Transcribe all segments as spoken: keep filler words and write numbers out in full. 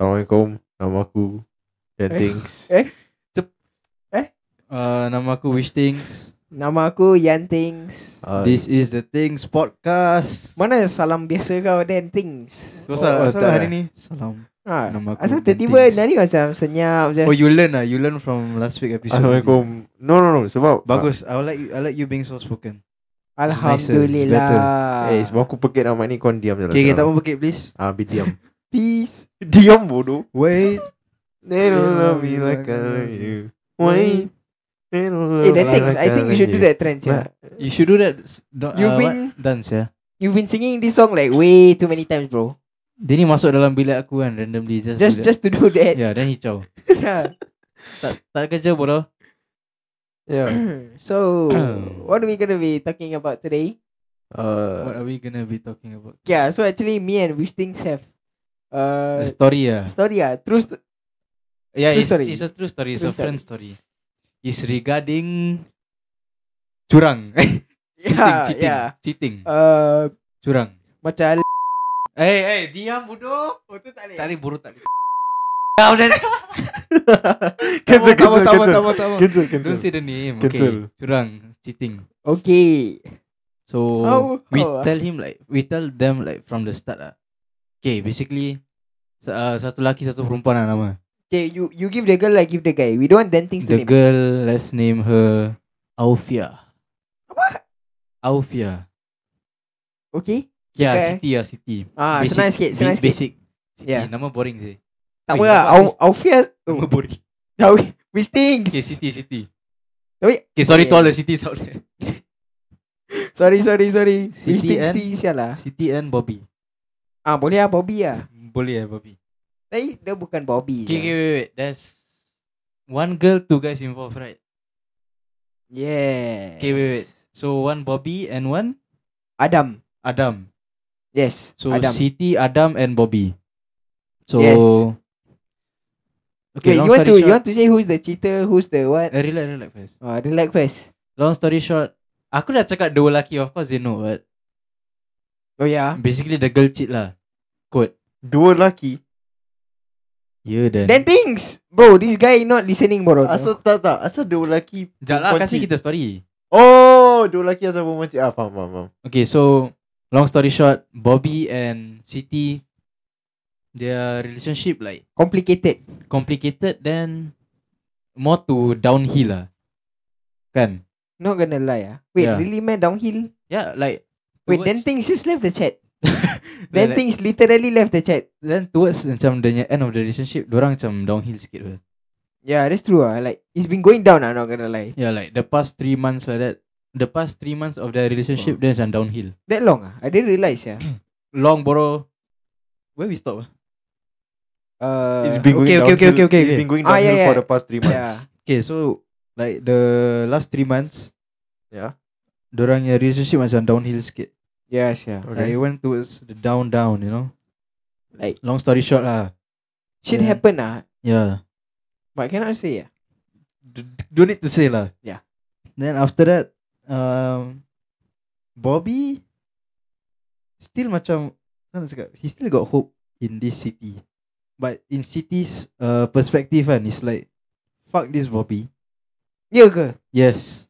Assalamualaikum. Nama aku Dan Eh? Things. Eh? Uh, nama aku Wish Things. Nama aku Yan Things. Uh, This is the Things Podcast. Mana salam biasa kau Dan Things? Kau salah, oh, salah tak hari lah. ni. Salam. Ha, Nama aku asal Dan tiba-tiba Things. nari macam senyap je. Oh, you learn ah, you learn from last week episode. Assalamualaikum. No no no sebab Bagus. I like you, I like you being so spoken. Alhamdulillah. Eh sebab aku pekit nama ni kau diam je lah. Okay, okay, tak mau pekik please. Ah, bi diam. Peace. Diam bodoh. Wait. They don't love me like I love you. Wait. They don't love Eh, The me Things, like I think you should do love that trend, yeah. You should do that. s- do- You've uh, been- what? Dance ya. You've been singing this song like way too many times, bro. Dia ni masuk dalam bilik aku kan randomly just Just do that. just to do that. Yeah, then hicau. Yeah. Tak tak ada kerja bodoh. Yeah. So, what are we gonna be talking about today? What Uh, are we gonna be talking about? Yeah, so actually me and Wish Things have uh A story ah. story ah, true st- Yeah, True it's, story. it's a true story. It's True a friend story. It's regarding curang. yeah, cheating, yeah. cheating. Uh, Curang. macam Eh, eh, diam bodoh. oh, tu tak boleh. Tak boleh bodoh tak boleh. Kau dah. cancel, cancel, Tamu, cancel. tamu, tamu. Cancel, Don't cancel. say the name. Cancel. Okay. Curang, cheating. Okay. So How- we how, ah? tell him like we tell them like from the start ah. Okay, basically uh, satu lelaki satu perempuan lah nama. Okay, you you give the girl, I give the guy. We don't want Dan Things to The name. girl, let's name her Aufia. Apa? Aufia. Okay. Ya, Okay. Siti lah, Siti. Ah, Basic- senang sikit, senang ba- sikit. Basic. Siti, Yeah. nama boring sih. Tak apa Wait, lah. apa Au- Aufia. Nama boring. Tahu Which Things? Okay, Siti, Siti. Tapi Okay, sorry Okay. to all the Sitis out there. sorry sorry sorry. Which Siti Things and- Things sial lah. Siti and Bobby. Ah, boleh lah Bobby lah. Boleh ya, Bobby. Tapi dia bukan Bobby. Okay, je. okay, wait, wait. There's one girl, two guys involved, right? Yeah. Okay, wait, wait. So one Bobby and one Adam. Adam. Yes. So Adam. Siti, Adam and Bobby. So Yes. Okay, Okay, long you want story to short. you want to say who's the cheater, who's the what? Uh, relax, relax first. Ah, relax first. Long story short, aku dah cakap dua lelaki, of course they know what. Oh yeah. Basically the girl cheat lah. Quote. Dua lelaki. Yeah, then. Dan Things. Bro, this guy not listening, bro. Asal tak tak. Asal dua lelaki. Sekejap lah, perempuan kasih cheat. kita story. Oh, dua lelaki asal perempuan cheat. Ah, faham, faham, faham. Okay, so long story short, Bobby and Siti, their relationship like Complicated. complicated, then more to downhill lah. Kan? Not gonna lie ah. Wait, Yeah. really man downhill? Yeah, like Wait, towards- Dan Things just left the chat. then, Dan Things literally left the chat. then towards macam the end of the relationship, dorang macam downhill sikit lah. Yeah, that's true ah. Like it's been going down ah, not gonna lie. Yeah, like the past three months like that. The past three months of their relationship, then macam downhill. That long ah. I didn't realize yeah. Long bro. Where we stop? ah? Uh, It's been going okay, okay, okay, downhill- okay, okay, It's okay. been going Ah, downhill yeah, for yeah. the past three months. yeah. Okay, so like the last three months, Yeah. dorang yang relationship macam downhill sikit. Yes, yeah. Like it went towards the down down, you know. Like Long story short lah. shit Yeah. happen ah. Yeah. But cannot say ah. D- don't need to say lah. Yeah. Then after that, um, Bobby still macam, mana nak cakap, he still got hope in this city. But in city's uh, perspective kan, it's like, fuck this Bobby. Ya ke? Yes.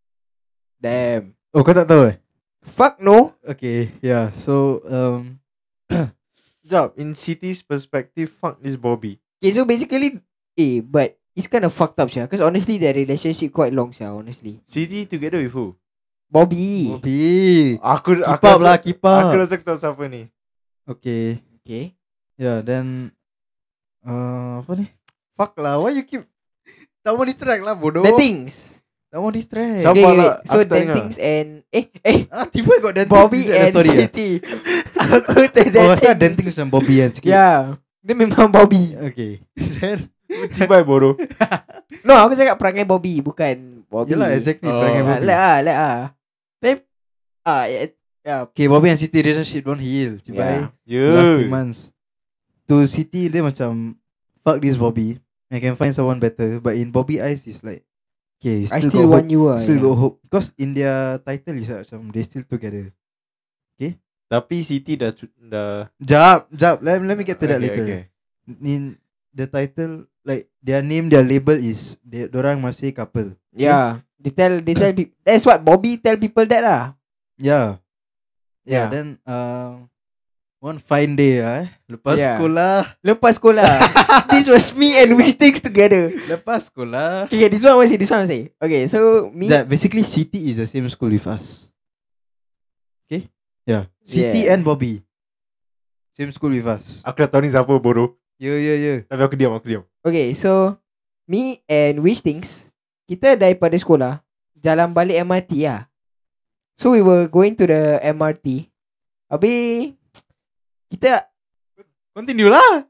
Damn. Oh, kau tak tahu eh? Fuck no. Okay, yeah. So, um, Sekejap, in city's perspective, fuck this Bobby. Okay, so basically, eh, but it's kind of fucked up, Syah. Because honestly, their relationship quite long, Syah. Honestly, City together with who? Bobby. Bobby. Aku Keep aku up rasa- lah, keep up. Aku rasa aku tahu siapa ni. Okay. Okay. Yeah, then, uh, apa ni? Fuck lah, why you keep, tak mau distract lah, bodoh. The Things. Tak mau distract. Siapa Okay, wait, lah? wait. So Aku tak Dan dengar. Things and eh eh Ah, tiba got Dan Bobby Things inside the and story ah? Siti. Aku tak Oh, pasal Dan Dan Things macam Bobby kan sikit. Yeah. Dia memang Bobby. Okay. Then, Cibai bodoh. No, aku cakap perangai Bobby, bukan Bobby. yelah exactly Oh. perangai Ah, Bobby. let ah, let ah. Tapi ah, yeah, yeah. Okay, Bobby and Siti relationship don't heal. Cibai. Yeah. Last three Ya. months. To Siti, dia macam, fuck this Bobby. I can find someone better. But in Bobby eyes, it's like, okay, I still, still got want hope. you ah. Still yeah. got hope. Because in their title is like, macam, they still together. Tapi City dah cu- dah Jap, jap. Let, let me get to that Okay, later. okay. in the title, like their name, their label is they dorang masih couple. Yeah. They tell they tell people, that's what Bobby tell people that lah. Yeah. Yeah. Yeah. Then uh, one fine day ah, eh, lepas Yeah. sekolah, Lepas sekolah. This was me and we things together. lepas sekolah. Okay, this one was it. This one was it. Okay, so me. That basically Siti is the same school with us. Okay. Yeah. Siti Yeah. and Bobby same school with us. Aku dah tahu ni siapa bodoh. Yeah, yeah, yeah. Tapi aku diam, aku diam. Okay, so me and Wish Things, kita daripada sekolah jalan balik M R T lah. So we were going to the M R T. Habis kita Continue lah.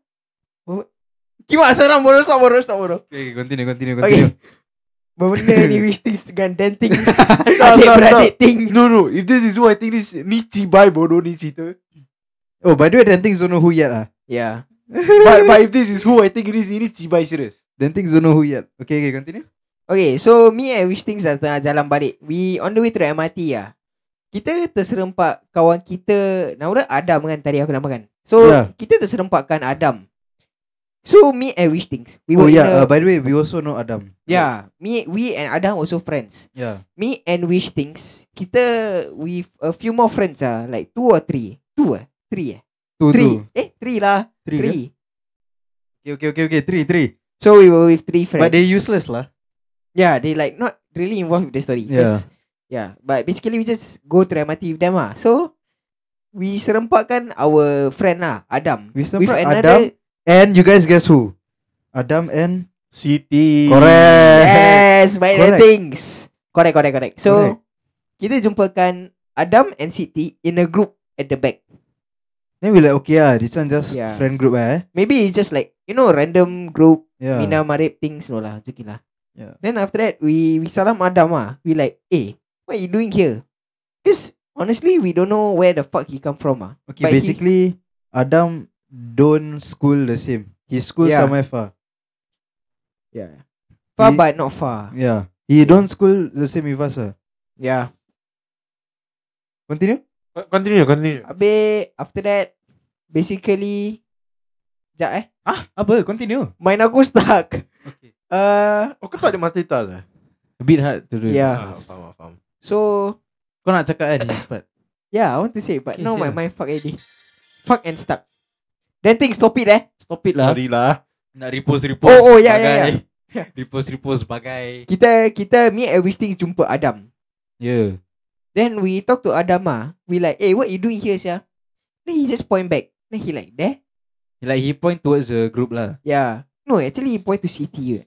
kimak seorang bodoh, stop bodoh, stop bodoh. Okay, continue, continue, Okay. continue. Benda ni Wish Things dengan Dan Things. Tak, Adik-beradik tak, Things. No, no. If this is who I think this ni cibai bodoh ni cerita. Oh, by the way, Dan Things don't know who yet ah. Yeah. but, but if this is who I think it is, ini cibai serious. Dan Things don't know who yet. Okay, okay, continue. Okay, so me and Wish Things dah tengah jalan balik. We on the way to the M R T lah. Kita terserempak kawan kita, nama dia Adam kan tadi aku namakan. So Yeah. kita terserempakkan Adam. So me and Wish Things, we Oh were yeah, in a, uh, by the way, we also know Adam. yeah, me we and Adam also friends. Yeah. Me and Wish Things, kita with a few more friends ah, like two or three. Two ah, three eh. Two, Three. two. Eh, three lah. Three, Three. Okay, okay, okay, okay. Three, three. So we were with three friends. But they useless lah. Yeah, they like not really involved with the story. Yeah. Yeah, but basically we just go to the M R T with them ah. So we serempakkan our friend lah, Adam. We With serempak another. And you guys guess who? Adam and Siti. Correct. Yes, by the Correct. things. Correct, correct, correct. So Correct. kita jumpakan Adam and Siti in a group at the back. Then we like okay ah, this one just Yeah. friend group eh. Maybe it's just like, you know, random group. Yeah. Mina Marip things no lah, joking lah. Yeah. Then after that we we salam Adam ah. We like, eh, what you doing here? Because honestly we don't know where the fuck he come from ah. Okay, But he- basically Adam don't school the same. He school Yeah. somewhere far. Yeah. Far He- but not far. Yeah. He don't school the same with us ah. Yeah. Continue? Continue, continue. Habis after that basically sekejap eh. Ah, apa? Continue. Main aku stuck. Okay. Uh, Oh, kau tak ada multitask eh? A bit hard to do. Yeah. Ah, faham, faham. so Kau nak cakap kan this part? yeah, I want to say but Okay, now my say lah. mind fuck already. Fuck and stuck. Then think stop it eh. Stop it lah. Sorry lah. Nak repost repost. Oh, oh, ya, ya, ya. Repost repost bagai. Kita kita me everything jumpa Adam. Yeah. Then we talk to Adam ah. We like, "Eh, what you doing here, sia?" Then he just point back. Then he like, "There?" Like he point towards the group lah. Yeah. No, actually he point to City.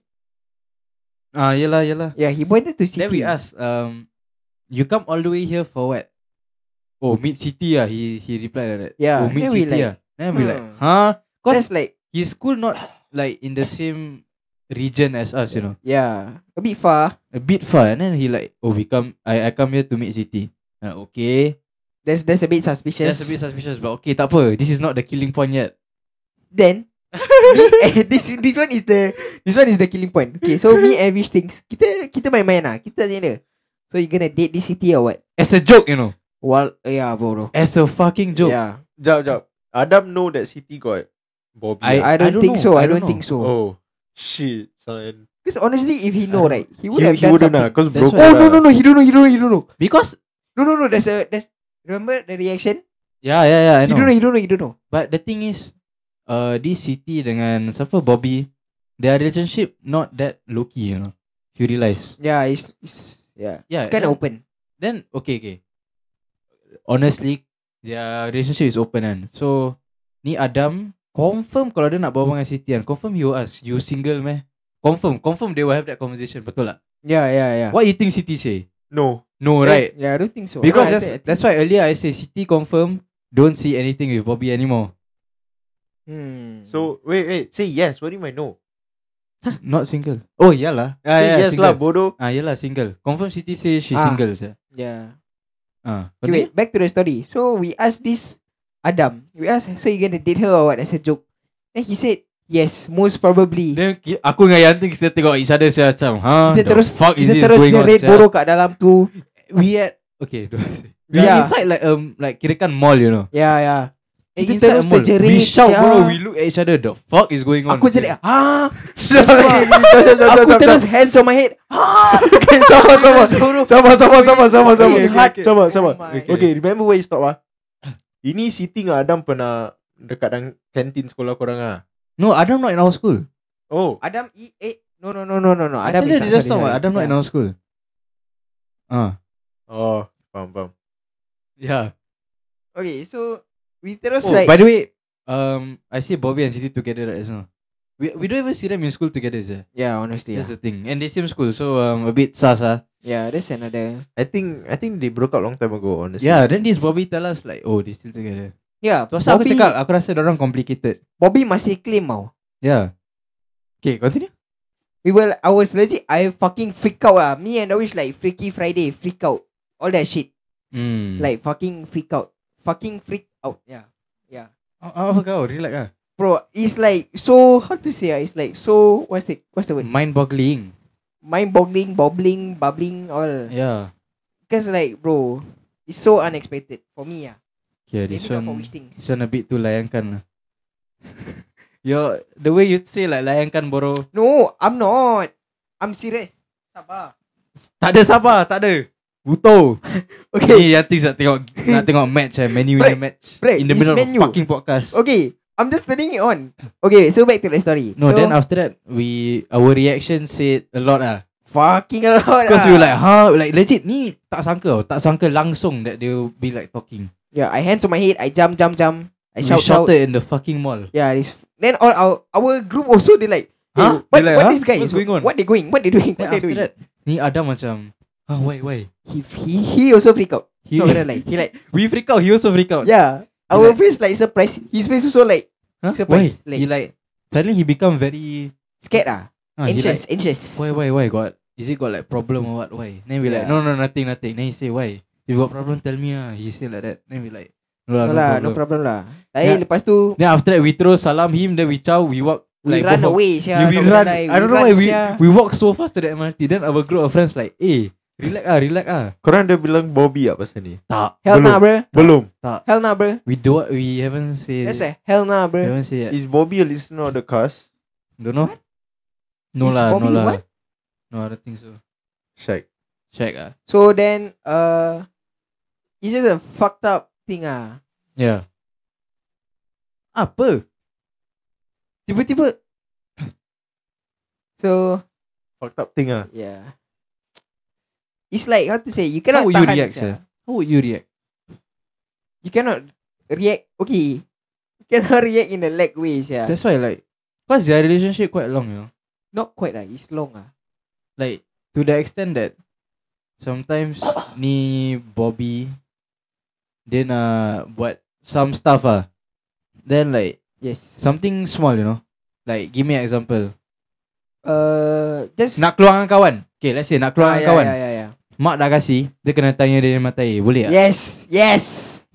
Ah, yelah yelah. Yeah, he pointed to City. Then we ask, um, you come all the way here for what? Oh, meet City ah. He he replied like that. Yeah, Oh, meet then we City like, ah. Then we like, hmm. huh? That's Cause like, his school not like in the same region as us, you know. yeah, a bit far. A bit far. And then he like, oh, we come. I I come here to meet City. Uh, okay. That's that's a bit suspicious. That's a bit suspicious, but okay, tak apa. This is not the killing point yet. Then me, eh, this this one is the this one is the killing point. Okay, so me and Wish Things, kita kita main-main lah. Kita tanya dia, so you gonna date this City or what? As a joke, you know. Well, yeah, bro. As a fucking joke. Yeah, Jap, jap. Adam know that Siti got Bobby. I- I don't, I don't think know. so. I, I don't, don't think so. Oh, shit, son. Because honestly, if he know, I right, he would He, have he done wouldn't something. lah, cause That's broke. why- Oh lah. no no no, he don't know, he don't know, he don't know. Because No no no, there's a there's remember the reaction? yeah, yeah, yeah, I He know. don't know, he don't know, he don't know. But the thing is, uh, this City dengan siapa Bobby, their relationship not that low key, you know. If you realize. Yeah, it's, it's yeah, Yeah, it's kind of then- open. Then okay, okay. Honestly, their relationship is open kan. So ni Adam confirm kalau dia nak bawa dengan Siti kan, confirm he will ask, you single meh? Confirm, confirm they will have that conversation, betul tak? Yeah, yeah, yeah. What you think Siti say? No. No, right? Yeah, I don't think so. Because I that's think- I think- that's why earlier I say Siti confirm don't see anything with Bobby anymore. Hmm. So, wait, wait. Say yes. What do you mean no? Not single. Oh iyalah. Ah, Say yeah, yes single. lah, bodoh. Ah iyalah single. Confirm Siti say she Ah. single sah. yeah. Ah. Okay, wait, back to the story. So we asked this Adam. We asked, so you gonna date her or what? As a joke. Then he said, yes, most probably. Then ki- aku dengan Yanti kita tengok each other saya macam, huh? kita The terus fuck is kita this terus going on? jerit sia? bodoh kat dalam tu. We at okay, don't say. We Yeah. are inside like um like kirakan mall, you know. Yeah, yeah. Kita inside terus a mall. terjerit, We shout sia. bro. We look at each other. The fuck is going on? Aku jadi ha. Aku Aku terus hands on my head. Ha. Sama sama Sama sama sama sama sama Okay, okay. Sama sama Oh my Okay. Okay, remember where you stop ah? Ini sitting ah, Adam pernah dekat dalam kantin sekolah korang ah. No, Adam not in our school. Oh, Adam E eh no no no no no no. I Adam tell you, is- they just sorry, talk. sorry. Adam not in Yeah. our school. Ah, oh, faham faham. yeah. Okay, so we terus Oh, like by the way, um, I see Bobby and Sisi together right now. We we don't even see them in school together, sir. yeah, honestly. That's Yeah. the thing, and they same school, so um, a bit sus ah. yeah, that's another. I think I think they broke up long time ago, honestly. Yeah, then this Bobby tell us like, oh, they still together. Yeah, So aku Bobby, cakap, aku rasa dorang complicated. Bobby masih claim tau. Yeah. Okay, continue. We will I was legit I fucking freak out lah. Me and Dawish like Freaky Friday, freak out. All that shit. Hmm. Like fucking freak out. Fucking freak out. Yeah. Yeah. apa kau? Relax ah. Bro, it's like so how to say ah, it's like so what's the what's the word? Mind-boggling. Mind boggling, bobbling, bubbling all. Yeah. Because like bro, it's so unexpected for me ah. Okay, Maybe this not for one, which things. this one a bit too layankan lah. Yo, the way you say like layankan bro. No, I'm not. I'm serious. Sabar. Tak ada sabar, tak ada. Buto. Okay. Ni Yanti nak tengok nak tengok match eh, menu Break, ni match. break, In the it's middle menu. of fucking podcast. Okay. I'm just turning it on. Okay, so back to the story. No, so, then after that we our reaction said a lot ah. fucking a lot. Because ah. we were like, huh, like legit ni tak sangka, tau. tak sangka langsung that they will be like talking. Yeah, I hands on my head. I jump, jump, jump. I We shout, shout. shouted in the fucking mall. Yeah, this. Then all our our group also they like, hey, Huh? what, They like, what huh? this guy What's is going on? What they going? What they doing? Then What they after doing? that, ni Adam macam, huh, why, why? He he he also freak out. He, Not gonna lie. He like, we freak out, he also freak out. yeah. He Our like- face like surprised. His face also like Huh? surprised. Why? Like, He like, suddenly he become very, scared ah. huh, he like, Anxious, anxious. why, why, why, got, is it got like problem or what, why? Then we like, Yeah. no, no, nothing, nothing. Then he say, why? If you got problem, tell me ah. He say like that. Then we like, no lah, No no, lah, problem. no problem lah. Tapi Yeah. lepas tu Then after that, we throw salam him, then we chow, we walk. we like, run go for- away. Sia, Yeah, we not run. gonna lie. I don't know run, why we sia. we walk so fast to the M R T. Then our group of friends like, eh, relax ah, relax ah. Korang dah bilang Bobby tak pasal ni? Tak, Hell Belum. nah, bro. Belum. tak. Hell nah, bro. We do we haven't say. That's a hell nah, We bro. haven't say yet. Is Bobby a listener of the cast? Don't know. No Is lah, no Bobby lah. what? No, I don't think so. Shag. Check ah. So then, uh, it's just a fucked up thing ah. Yeah. Apa? Tiba-tiba. So Fucked up thing ah. yeah, it's like how to say you How cannot would you tahan, react, sia. sir? How would you react? You cannot react. Okay, you cannot react in a lag way, yeah. That's why like, cause their relationship quite long, you know. Not quite lah. It's long ah. Like to the extent that sometimes ni Bobby then uh buat some stuff ah. Then like Yes. something small, you know. Like give me an example. Uh, just Nak keluar dengan kawan. Okay, let's say nak keluar ah, dengan yeah, kawan. yeah, yeah, yeah. Mak dah kasih, dia kena tanya dia matai. Boleh tak? Yes, yes.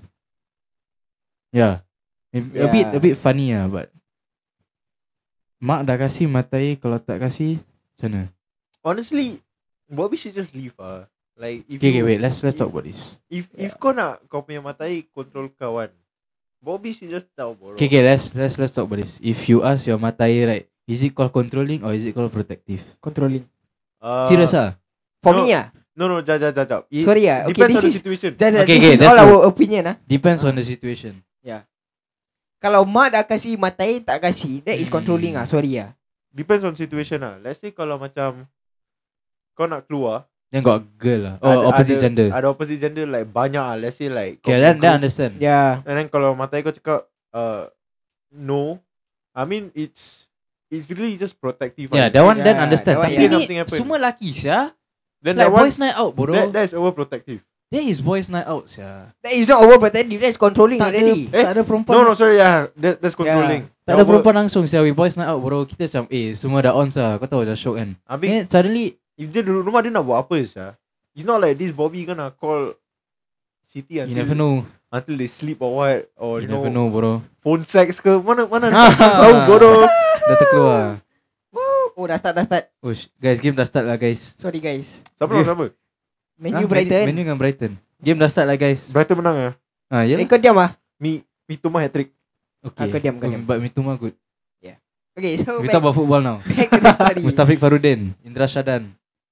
Yeah. A, a Yeah. bit a bit funny ah, but mak dah kasih matai, kalau tak kasih macam mana? Honestly, Bobby should just leave ah. Like if Okay, okay, you, wait. Let's let's talk about this. If if kau nak kau punya matai control kawan, Bobby should just tell bro. Okay, okay, let's let's let's talk about this. If you ask your matai, right, is it called controlling or is it called protective? Controlling. Uh, Serious ah? For no. me ah. No no, jap jap jap jap. It Sorry ah. Okay, depends this on the is situation. just, Okay, this okay, is that's all good. our opinion ah. Depends Ah. on the situation. Kalau mak dah kasih matai tak kasih, that is Hmm. controlling ah. Sorry ah. Depends on situation lah. Let's say kalau macam kau nak keluar, Then got girl lah. Oh, ada- opposite ada, gender. Ada opposite gender like banyak lah. Let's say like kau Okay, then punya then group, understand. Yeah. and then kalau matai kau cakap uh, no, I mean it's it's really just protective. Yeah, lah. that one then Yeah, understand. that one, Tapi yeah. ni Something happen. semua laki sia. Then Like that one, boys night out, bro. that, that is overprotective. That is boys night out sia. That is not overprotective. That is controlling Tak ada, already. Eh, tak ada perempuan. No no sorry yeah, that, that's controlling. Tak ada perempuan langsung sia. We boys night out, bro. Kita macam eh semua dah on sah. Kau tahu dah shock kan. Habis Then suddenly if dia duduk rumah dia nak buat apa sah? It's not like this Bobby gonna call Siti you until never know. until they sleep or what or You you, know, never know, bro. phone sex ke mana mana tahu bodoh. Dah terkeluar. Oh, dah start, dah start. Oh, sh- guys, game dah start lah, guys. Sorry guys. Siapa nak siapa? Menu Ah, Brighton. Menu dengan Brighton. Game dah start lah, guys. Brighton menang ah. Ah, ya. Eh, kau diam ah. Mi Mitoma hat-trick. Okay. Ah, kau diam, kau diam. But Mitoma good. Okay, so We back, talk about football now. back to the story. Mustafiq Farudin, Indra Shadan,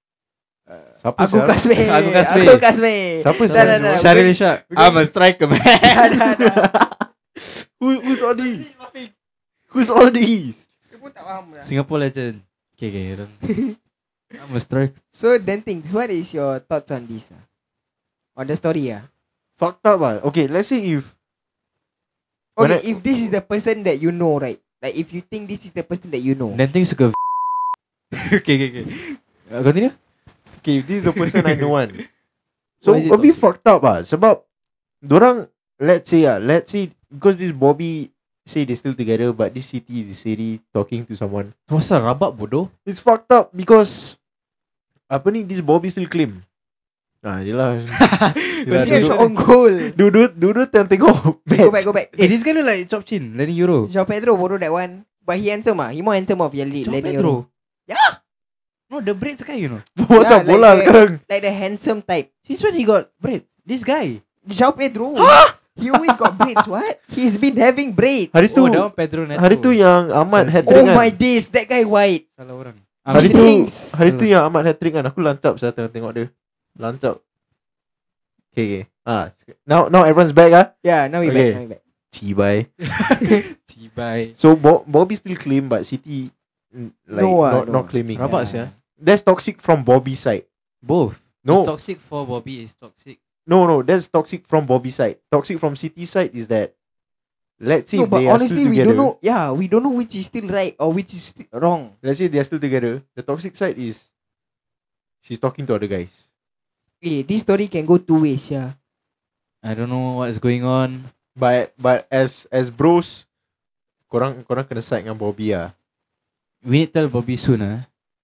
Siapa Aku sial? Kasme. Aku Kasme. Aku Kasme. Siapa Dah, dah, sial? dah. Syaril Ishak. I'm a striker man. Dah, dah, dah. Who, who's all these? Who's all these? Dia pun tak faham lah. Singapore legend. Okay, okay. Don't. I'm a striker. So then things, what is your thoughts on this? ah? On the story ah? Fucked up ah. Okay, let's say if Okay, When I- if this is the person that you know, right? Like if you think this is the person that you know. Dan thing suka. Okay, okay, okay. Uh, continue. okay, if this is the person I know one. So Why is it a bit toxic? fucked up ah. Sebab dorang, let's say ah, let's say because this Bobby say they still together, but this city is really talking to someone. Masa rabak bodoh. It's fucked up because apa ni, this Bobby still claim. Ah, yelah. yelah Dia duduk, shot on goal. duduk, duduk tengok tengok Go back, go back. Eh, this guy look like Chop Chin, Lenny Euro. Joao Pedro bodoh that one. But he handsome ah. He more handsome of Yali. Chop Lenny Pedro. Euro. Yeah. No, the braids guy, you know. Pasal like bola that. sekarang. Like the handsome type. Since when he got braids? This guy. Joao Pedro. He always got braids. What? He's been having braids. Hari tu Oh, that one Pedro Neto. Hari tu yang Ahmad Chelsea. hat-trick Oh kan. my days, that guy white. Salah orang. Hari He tu thinks. Hari tu yang Ahmad hat-trick kan. Aku lancap saya tengok tengok dia. Lancap. Okay, okay. Ah, now now everyone's back ah. Yeah, now we Okay. back. Now we back. Cibai. Cibai. So Bo- Bobby still claim, but City mm, like No ah, not no. not claiming. Rabak Yeah. sia. That's toxic from Bobby's side. Both. No, It's toxic for Bobby. It's toxic. no, no. That's toxic from Bobby's side. Toxic from City's side is that, let's say No, if but they are honestly, still we together. don't know. Yeah, we don't know which is still right or which is still wrong. Let's say they are still together. The toxic side is she's talking to other guys. Eh, this story can go two ways. Yeah. I don't know what is going on. But but as as bros, korang korang kena side dengan Bobby ah. We need to tell Bobby soon ah.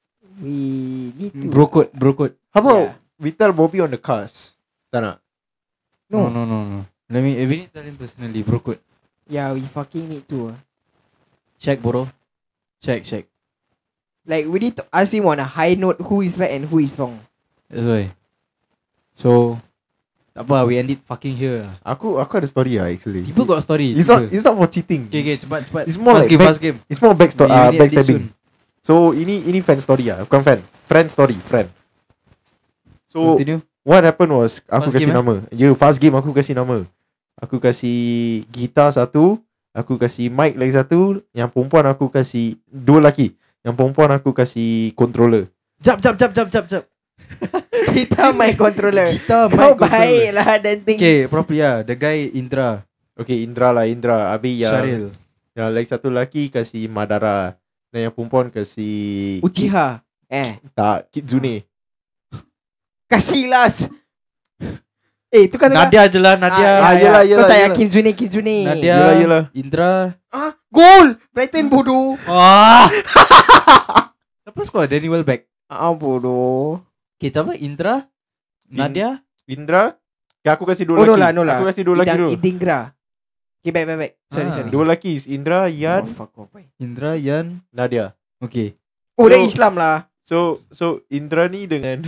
We need to. Bro code, bro code. How about Yeah. we tell Bobby on the cars? Tak nak? No, No. no, no, no. Let me. We need to tell him personally, bro code. Yeah, we fucking need to. ah. Check, bro. Check, check. Like we need to ask him on a high note who is right and who is wrong. That's why. So, tak apa, we end it fucking here. Aku aku ada story ah actually. People got story. It's not it's not for cheating. Okay, okay, cepat, cepat. It's more fast like game, back- fast game. It's more back sto- We uh, need this backstabbing. soon. So ini ini fan story ah, bukan fan. Friend story, friend. So Continue. what happened was aku Fast kasih game, eh? nama. Ya, yeah, fast game aku kasih nama. Aku kasih gitar satu, aku kasih mic lagi satu, yang perempuan aku kasih dua lelaki. Yang perempuan aku kasih controller. Jap, jap, jap, jap, jap, jap. Kita my controller. Kita Kau baik lah dan things. Okay, properly lah. The guy Indra, Okay, Indra lah, Indra. Habis yang Syaril. yang lagi satu lelaki kasih Madara. Dan yang perempuan kasih Uchiha. Eh, tak, Kitsune. kasih las. Eh, tu kata Nadia je lah, Nadia. Ah, Ah, ya, yelah, ya. yelah, Kau tak yelah. yakin Zuni, Kitsune. Nadia, Yelah, yelah. Indra. Ah, gol. Brighton bodoh. Ah. Siapa skor? Danny Welbeck. Ah, bodoh. Okay, siapa? Indra, Nadia. Indra. Okay, aku kasih dua Oh, lelaki. no lah, no lah. Aku kasih dua lelaki Idang, dulu. Idingra. Okay, back, back, back. Sorry, Ah. sorry. Dua lelaki is Indra, Yan, Oh, fuck off. boy. Indra, Yan. Nadia. Okay. Oh, So- dia Islam lah. So so Indra ni dengan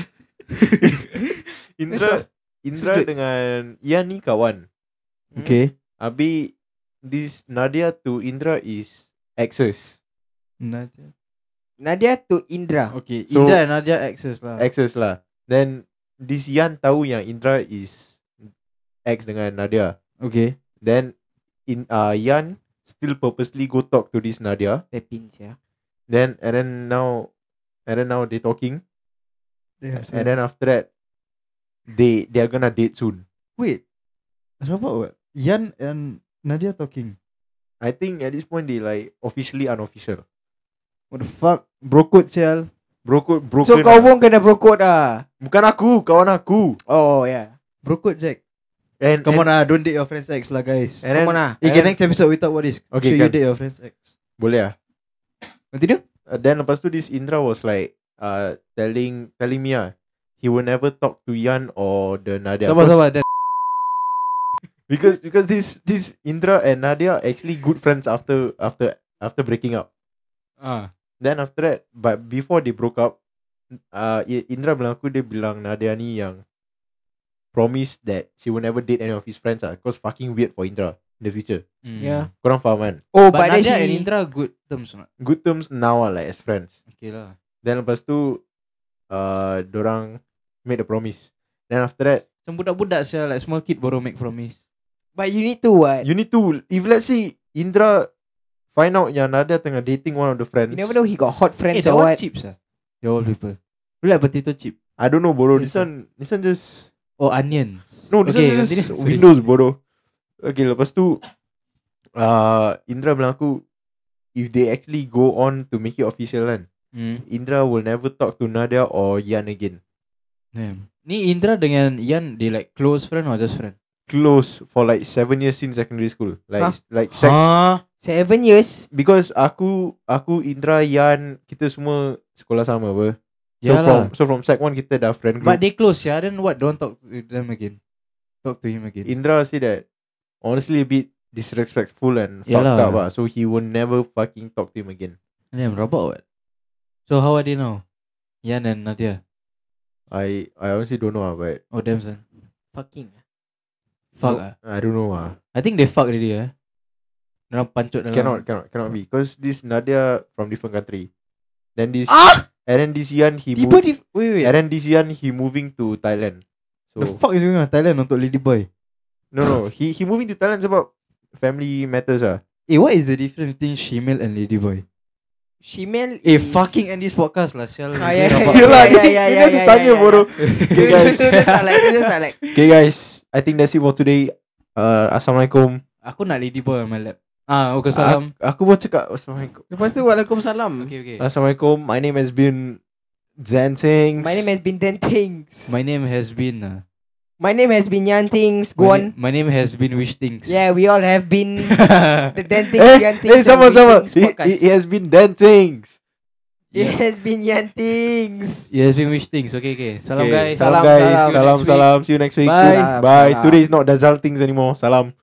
Indra Indra So- dengan Yan ni kawan. Okay. Abi this Nadia to Indra is exes. Nadia. Nadia to Indra. Okay. So- Indra and Nadia access lah. Exes lah. Then this Yan tahu yang Indra is ex dengan Nadia. Okay. Then in uh Yan still purposely go talk to this Nadia. Tepins ya. Then and then now and then now they talking. And then after that they they are gonna date soon. Wait. Rabak what? Yan and Nadia talking. I think at this point they like officially unofficial. What the fuck? Bro code sial. Broken broken. So kau lah. pun kena brokot lah. Bukan aku, kawan aku. Oh yeah. Bro code Jack. And Come and, on lah, don't date your friend's ex lah guys. and then, Come on lah. Okay, and then- next episode we talk about this. Okay, so you can. date your friend's ex. boleh lah. Continue? Uh, then lepas tu this Indra was like uh telling telling me ah he will never talk to Yan or the Nadia. Sabar Because- sabar. Then Because because this this Indra and Nadia actually good friends after after after breaking up. ah. Then after that, but before they broke up, uh I- Indra bilang aku, dia bilang Nadia ni yang promise that she will never date any of his friends ah. Cause fucking weird for Indra. in the future. Mm. Yeah. Korang faham kan? Oh, But, but, then Nadia and she Indra good terms or not? Good terms now are like as friends. Okay lah. Then lepas tu uh, dorang made a promise. Then after that, Macam budak-budak sia, like small kid baru make promise. But you need to what? you need to, if let's say Indra find out yang Nadia tengah dating one of the friends, You never know he got hot Eh, friends that or one what. chips ah. The old people. You like potato chip I don't know bodoh. Yes, This one, this one just or onions? no, this Okay, one continue. just Sorry. Windows bodoh. Okay, lepas tu uh, Indra bilang aku, if they actually go on to make it official kan, Hmm. Indra will never talk to Nadia or Yan again. Damn. Ni Indra dengan Ian, they like close friend or just friend? Close for like seven years since secondary school. Like Huh? like sec- Huh? Seven years. because aku aku Indra Yan kita semua sekolah sama apa. So Yalah. from so from sec one kita dah friend group. But they close yeah. Then what? Don't talk to them again. Talk to him again. Indra say that honestly a bit disrespectful and Yalah. fucked up lah. So he will never fucking talk to him again. Damn, robot what? So how are they now? Ian and Nadia. I I honestly don't know lah, but Oh damn son. Fucking. Fuck no, ah. I don't know ah. I think they fuck already eh. Diorang pancut dalam. Cannot cannot cannot be because this Nadia from different country. Then this Ah! and then this Yan he Tiba move, di wait wait. and then this Yan he moving to Thailand. So The fuck is going on Thailand untuk ladyboy? no no he he moving to Thailand sebab family matters ah. Eh, what is the difference between shemale and ladyboy? Shemale Eh, is... fucking end this podcast lah sial. Ah, yeah, Rabak. yeah, Yelah, yeah, dia- yeah, dia yeah, kasi yeah, tanya yeah, bodoh. yeah. Okay guys. Itu dia tak like, itu dia tak like. Okay guys, I think that's it for today. Uh, Assalamualaikum. Aku nak ladyboy on my lap. Ah, okay, salam. Aku, aku mau cakap Assalamualaikum. Lepas tu Waalaikumsalam. Okay, okay. Assalamualaikum. My name has been Zantings. My name has been Dentings. My name has been uh, My name has been Yantings. Go my, on. na- my name has been Wish Things. Yeah, we all have been the Dentings, Eh, Yantings, eh, sama and sama. Wistings It, podcast. it, it has been Dantings. It has been Yantings. It has been Wish Things. Okay, okay. Salam Okay, guys. Salam, Salam, guys. salam. Salam, See you next week. salam. See you next week. Bye. Bye. Bye. Salam. Today is not Dazal things anymore. Salam.